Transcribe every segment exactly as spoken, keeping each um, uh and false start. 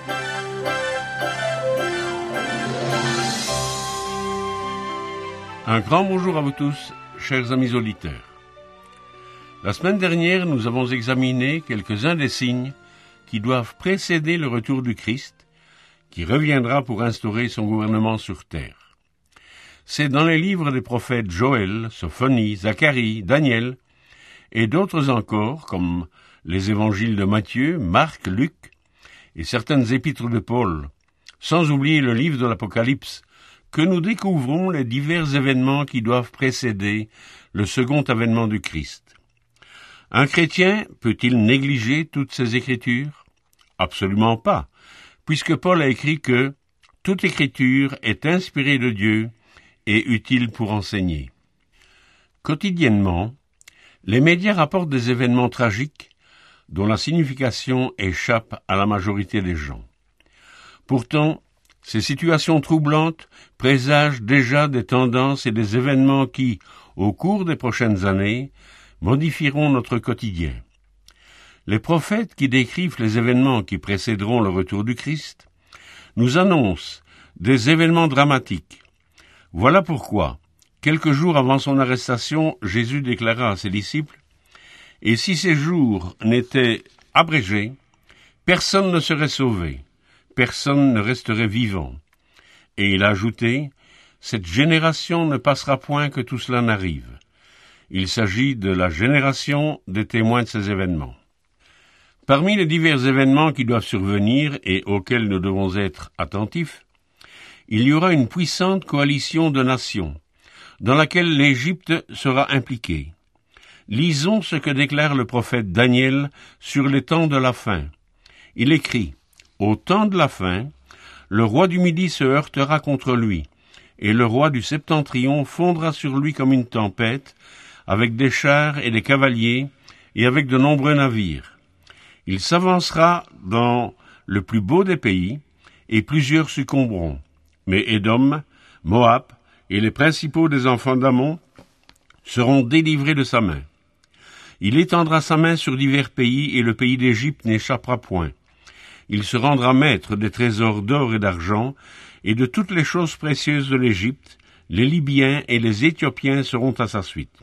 Un grand bonjour à vous tous, chers amis auditeurs. La semaine dernière, nous avons examiné quelques-uns des signes qui doivent précéder le retour du Christ, qui reviendra pour instaurer son gouvernement sur terre. C'est dans les livres des prophètes Joël, Sophonie, Zacharie, Daniel, et d'autres encore, comme les évangiles de Matthieu, Marc, Luc, et certaines épîtres de Paul, sans oublier le livre de l'Apocalypse, que nous découvrons les divers événements qui doivent précéder le second avènement du Christ. Un chrétien peut-il négliger toutes ces écritures? Absolument pas, puisque Paul a écrit que « toute écriture est inspirée de Dieu et utile pour enseigner ». Quotidiennement, les médias rapportent des événements tragiques dont la signification échappe à la majorité des gens. Pourtant, ces situations troublantes présagent déjà des tendances et des événements qui, au cours des prochaines années, modifieront notre quotidien. Les prophètes qui décrivent les événements qui précéderont le retour du Christ nous annoncent des événements dramatiques. Voilà pourquoi, quelques jours avant son arrestation, Jésus déclara à ses disciples « Et si ces jours n'étaient abrégés, personne ne serait sauvé. » Personne ne resterait vivant. Et il a ajouté, « Cette génération ne passera point que tout cela n'arrive. » Il s'agit de la génération des témoins de ces événements. Parmi les divers événements qui doivent survenir et auxquels nous devons être attentifs, il y aura une puissante coalition de nations, dans laquelle l'Égypte sera impliquée. Lisons ce que déclare le prophète Daniel sur les temps de la fin. Il écrit, au temps de la fin, le roi du Midi se heurtera contre lui, et le roi du Septentrion fondra sur lui comme une tempête, avec des chars et des cavaliers, et avec de nombreux navires. Il s'avancera dans le plus beau des pays, et plusieurs succomberont. Mais Édom, Moab, et les principaux des enfants d'Ammon seront délivrés de sa main. Il étendra sa main sur divers pays, et le pays d'Égypte n'échappera point. Il se rendra maître des trésors d'or et d'argent, et de toutes les choses précieuses de l'Égypte, les Libyens et les Éthiopiens seront à sa suite.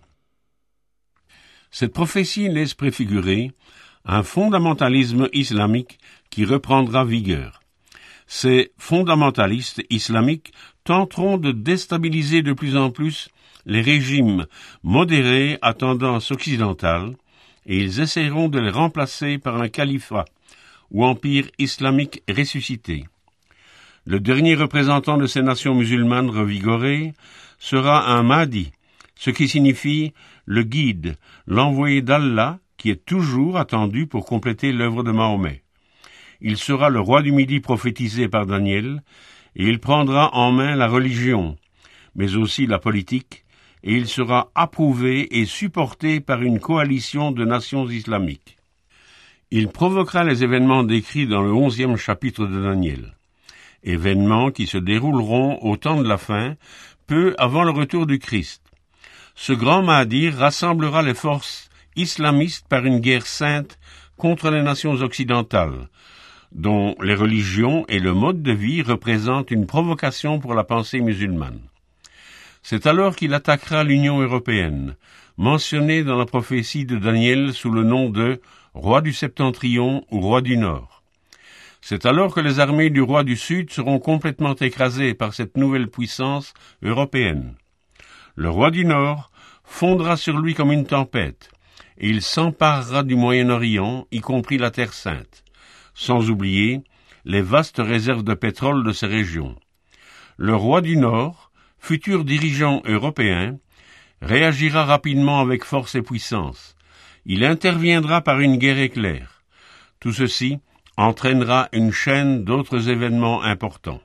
Cette prophétie laisse préfigurer un fondamentalisme islamique qui reprendra vigueur. Ces fondamentalistes islamiques tenteront de déstabiliser de plus en plus les régimes modérés à tendance occidentale, et ils essaieront de les remplacer par un califat, ou empire islamique ressuscité. Le dernier représentant de ces nations musulmanes revigorées sera un Mahdi, ce qui signifie le guide, l'envoyé d'Allah, qui est toujours attendu pour compléter l'œuvre de Mahomet. Il sera le roi du Midi prophétisé par Daniel, et il prendra en main la religion, mais aussi la politique, et il sera approuvé et supporté par une coalition de nations islamiques. Il provoquera les événements décrits dans le onzième chapitre de Daniel. Événements qui se dérouleront au temps de la fin, peu avant le retour du Christ. Ce grand Mahdi rassemblera les forces islamistes par une guerre sainte contre les nations occidentales, dont les religions et le mode de vie représentent une provocation pour la pensée musulmane. C'est alors qu'il attaquera l'Union européenne, mentionnée dans la prophétie de Daniel sous le nom de roi du Septentrion ou roi du Nord. C'est alors que les armées du roi du Sud seront complètement écrasées par cette nouvelle puissance européenne. Le roi du Nord fondra sur lui comme une tempête, et il s'emparera du Moyen-Orient, y compris la Terre Sainte, sans oublier les vastes réserves de pétrole de ces régions. Le roi du Nord, futur dirigeant européen, réagira rapidement avec force et puissance. Il interviendra par une guerre éclair. Tout ceci entraînera une chaîne d'autres événements importants.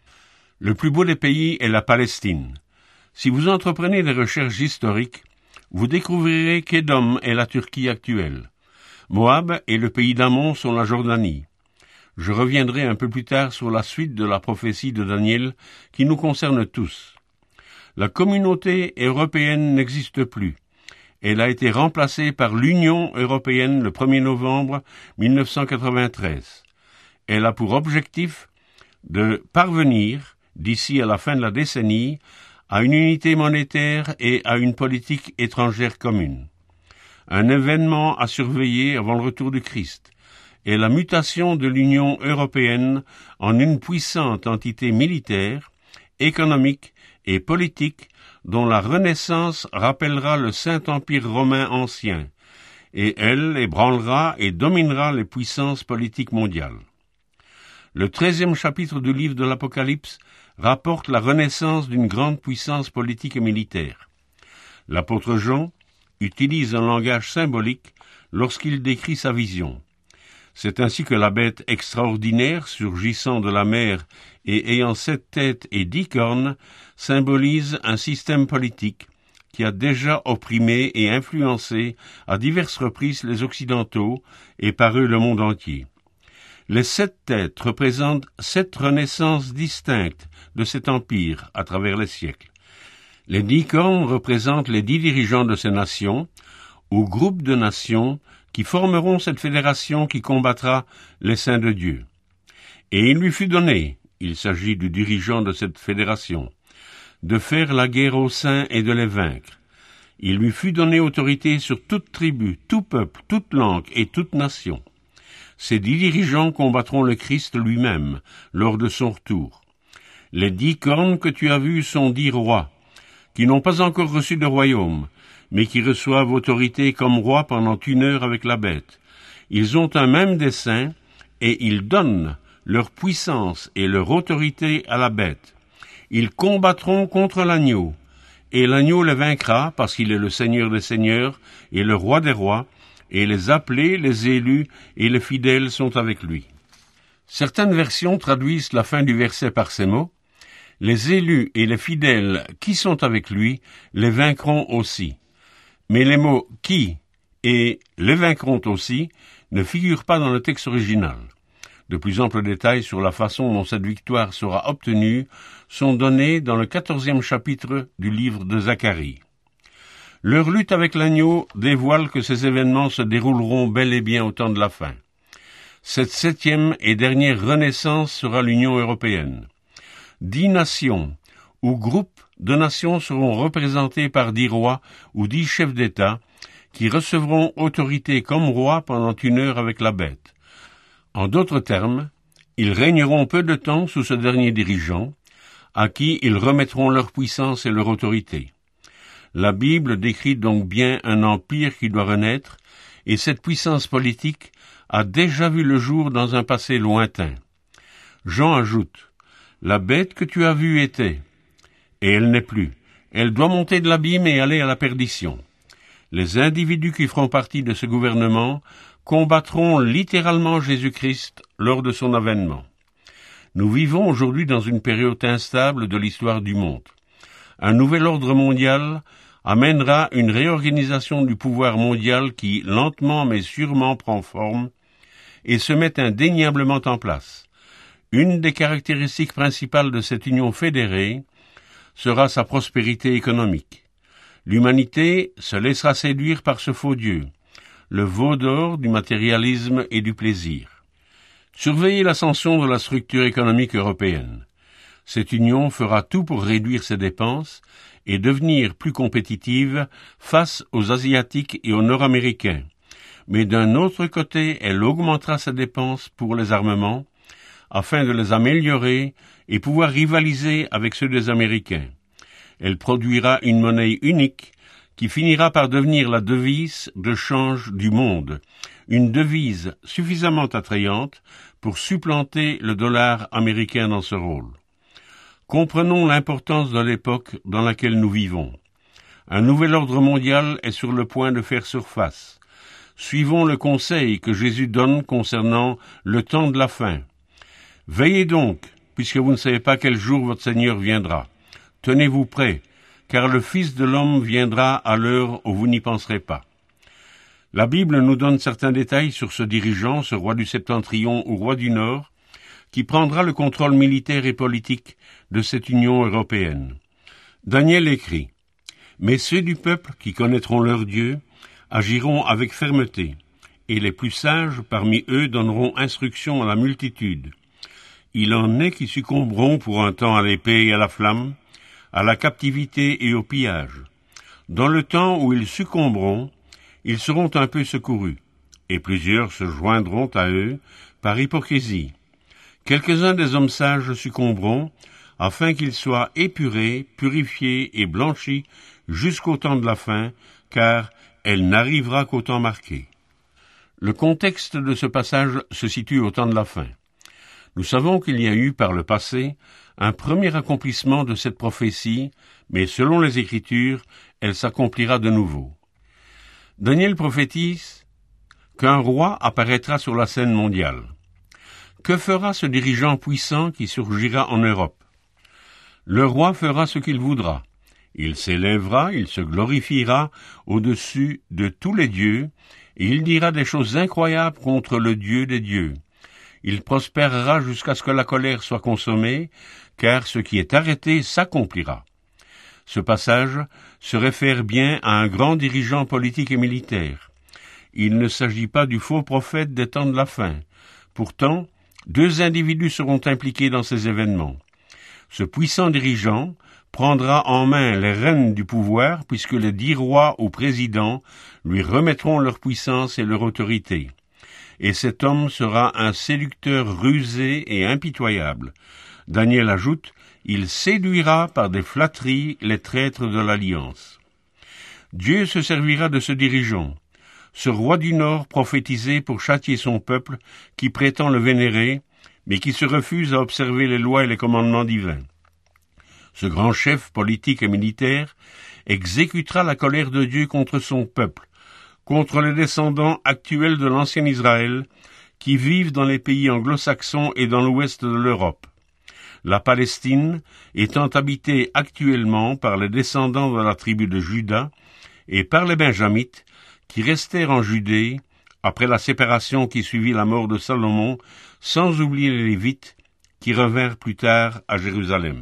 Le plus beau des pays est la Palestine. Si vous entreprenez des recherches historiques, vous découvrirez qu'Édom est la Turquie actuelle. Moab et le pays d'Ammon sont la Jordanie. Je reviendrai un peu plus tard sur la suite de la prophétie de Daniel qui nous concerne tous. La communauté européenne n'existe plus. Elle a été remplacée par l'Union européenne le premier novembre mille neuf cent quatre-vingt-treize. Elle a pour objectif de parvenir, d'ici à la fin de la décennie, à une unité monétaire et à une politique étrangère commune. Un événement à surveiller avant le retour du Christ est la mutation de l'Union européenne en une puissante entité militaire, économique et politique dont la Renaissance rappellera le Saint-Empire romain ancien, et elle ébranlera et dominera les puissances politiques mondiales. Le treizième chapitre du livre de l'Apocalypse rapporte la renaissance d'une grande puissance politique et militaire. L'apôtre Jean utilise un langage symbolique lorsqu'il décrit sa vision. C'est ainsi que la bête extraordinaire, surgissant de la mer et ayant sept têtes et dix cornes, symbolise un système politique qui a déjà opprimé et influencé à diverses reprises les Occidentaux et par eux le monde entier. Les sept têtes représentent sept renaissances distinctes de cet empire à travers les siècles. Les dix cornes représentent les dix dirigeants de ces nations, ou groupes de nations, qui formeront cette fédération qui combattra les saints de Dieu. Et il lui fut donné, il s'agit du dirigeant de cette fédération, de faire la guerre aux saints et de les vaincre. Il lui fut donné autorité sur toute tribu, tout peuple, toute langue et toute nation. Ces dix dirigeants combattront le Christ lui-même lors de son retour. Les dix cornes que tu as vues sont dix rois, qui n'ont pas encore reçu de royaume, mais qui reçoivent autorité comme rois pendant une heure avec la bête. Ils ont un même dessein, et ils donnent leur puissance et leur autorité à la bête. Ils combattront contre l'agneau, et l'agneau les vaincra, parce qu'il est le Seigneur des seigneurs et le roi des rois, et les appelés, les élus et les fidèles sont avec lui. Certaines versions traduisent la fin du verset par ces mots. Les élus et les fidèles qui sont avec lui les vaincront aussi. Mais les mots « qui » et « les vaincront aussi » ne figurent pas dans le texte original. De plus amples détails sur la façon dont cette victoire sera obtenue sont donnés dans le quatorzième chapitre du livre de Zacharie. Leur lutte avec l'agneau dévoile que ces événements se dérouleront bel et bien au temps de la fin. Cette septième et dernière renaissance sera l'Union européenne. Dix nations ou groupes de nations seront représentés par dix rois ou dix chefs d'État qui recevront autorité comme rois pendant une heure avec la bête. En d'autres termes, ils régneront peu de temps sous ce dernier dirigeant, à qui ils remettront leur puissance et leur autorité. La Bible décrit donc bien un empire qui doit renaître, et cette puissance politique a déjà vu le jour dans un passé lointain. Jean ajoute, « La bête que tu as vue était, et elle n'est plus. Elle doit monter de l'abîme et aller à la perdition. » Les individus qui feront partie de ce gouvernement combattront littéralement Jésus-Christ lors de son avènement. Nous vivons aujourd'hui dans une période instable de l'histoire du monde. Un nouvel ordre mondial amènera une réorganisation du pouvoir mondial qui, lentement mais sûrement, prend forme et se met indéniablement en place. Une des caractéristiques principales de cette union fédérée sera sa prospérité économique. L'humanité se laissera séduire par ce faux Dieu, le veau d'or du matérialisme et du plaisir. Surveillez l'ascension de la structure économique européenne. Cette union fera tout pour réduire ses dépenses et devenir plus compétitive face aux Asiatiques et aux Nord-Américains. Mais d'un autre côté, elle augmentera ses dépenses pour les armements afin de les améliorer et pouvoir rivaliser avec ceux des Américains. Elle produira une monnaie unique qui finira par devenir la devise de change du monde, une devise suffisamment attrayante pour supplanter le dollar américain dans ce rôle. Comprenons l'importance de l'époque dans laquelle nous vivons. Un nouvel ordre mondial est sur le point de faire surface. Suivons le conseil que Jésus donne concernant le temps de la fin. Veillez donc, puisque vous ne savez pas quel jour votre Seigneur viendra. Tenez-vous prêts, car le Fils de l'homme viendra à l'heure où vous n'y penserez pas. La Bible nous donne certains détails sur ce dirigeant, ce roi du Septentrion ou roi du Nord, qui prendra le contrôle militaire et politique de cette Union européenne. Daniel écrit, « Mais ceux du peuple qui connaîtront leur Dieu agiront avec fermeté, et les plus sages parmi eux donneront instruction à la multitude. Il en est qui succomberont pour un temps à l'épée et à la flamme, à la captivité et au pillage. Dans le temps où ils succomberont, ils seront un peu secourus, et plusieurs se joindront à eux par hypocrisie. Quelques-uns des hommes sages succomberont, afin qu'ils soient épurés, purifiés et blanchis jusqu'au temps de la fin, car elle n'arrivera qu'au temps marqué. Le contexte de ce passage se situe au temps de la fin. Nous savons qu'il y a eu par le passé un premier accomplissement de cette prophétie, mais selon les Écritures, elle s'accomplira de nouveau. Daniel prophétise qu'un roi apparaîtra sur la scène mondiale. Que fera ce dirigeant puissant qui surgira en Europe? Le roi fera ce qu'il voudra. Il s'élèvera, il se glorifiera au-dessus de tous les dieux, et il dira des choses incroyables contre le Dieu des dieux. Il prospérera jusqu'à ce que la colère soit consommée, car ce qui est arrêté s'accomplira. Ce passage se réfère bien à un grand dirigeant politique et militaire. Il ne s'agit pas du faux prophète des temps de la fin. Pourtant, deux individus seront impliqués dans ces événements. Ce puissant dirigeant prendra en main les rênes du pouvoir, puisque les dix rois ou présidents lui remettront leur puissance et leur autorité. Et cet homme sera un séducteur rusé et impitoyable. Daniel ajoute, il séduira par des flatteries les traîtres de l'alliance. Dieu se servira de ce dirigeant, ce roi du Nord prophétisé pour châtier son peuple qui prétend le vénérer, mais qui se refuse à observer les lois et les commandements divins. Ce grand chef politique et militaire exécutera la colère de Dieu contre son peuple, contre les descendants actuels de l'ancien Israël, qui vivent dans les pays anglo-saxons et dans l'ouest de l'Europe. La Palestine étant habitée actuellement par les descendants de la tribu de Juda et par les Benjamites, qui restèrent en Judée après la séparation qui suivit la mort de Salomon, sans oublier les Lévites, qui revinrent plus tard à Jérusalem.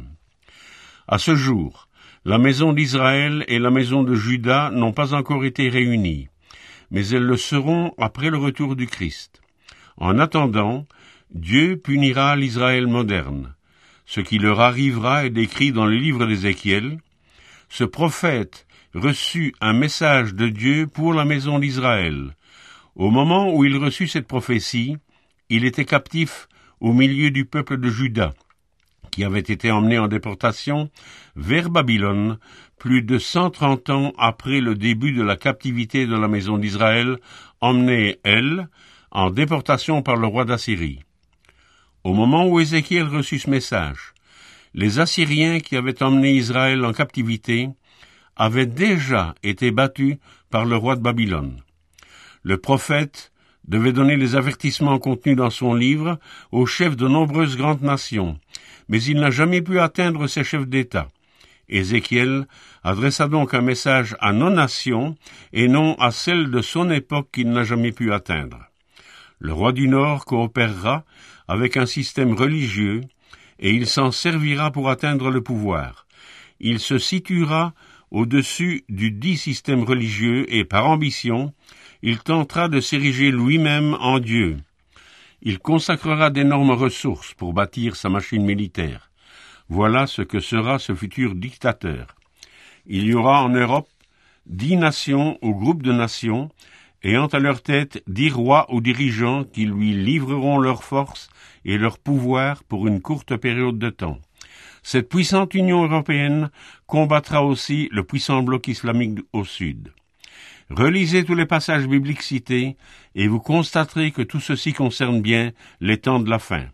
À ce jour, la maison d'Israël et la maison de Juda n'ont pas encore été réunies, mais elles le seront après le retour du Christ. En attendant, Dieu punira l'Israël moderne. Ce qui leur arrivera est décrit dans le livre d'Ézéchiel. Ce prophète reçut un message de Dieu pour la maison d'Israël. Au moment où il reçut cette prophétie, il était captif au milieu du peuple de Juda, qui avait été emmené en déportation vers Babylone plus de cent trente ans après le début de la captivité de la maison d'Israël, emmenée, elle, en déportation par le roi d'Assyrie. Au moment où Ézéchiel reçut ce message, les Assyriens qui avaient emmené Israël en captivité avaient déjà été battus par le roi de Babylone. Le prophète devait donner les avertissements contenus dans son livre aux chefs de nombreuses grandes nations, mais il n'a jamais pu atteindre ces chefs d'État. Ézéchiel adressa donc un message à nos nations et non à celles de son époque qu'il n'a jamais pu atteindre. Le roi du Nord coopérera avec un système religieux et il s'en servira pour atteindre le pouvoir. Il se situera au-dessus du dit système religieux et par ambition, il tentera de s'ériger lui-même en Dieu. Il consacrera d'énormes ressources pour bâtir sa machine militaire. Voilà ce que sera ce futur dictateur. Il y aura en Europe dix nations ou groupes de nations, ayant à leur tête dix rois ou dirigeants qui lui livreront leur force et leur pouvoir pour une courte période de temps. Cette puissante Union européenne combattra aussi le puissant bloc islamique au sud. Relisez tous les passages bibliques cités et vous constaterez que tout ceci concerne bien les temps de la fin.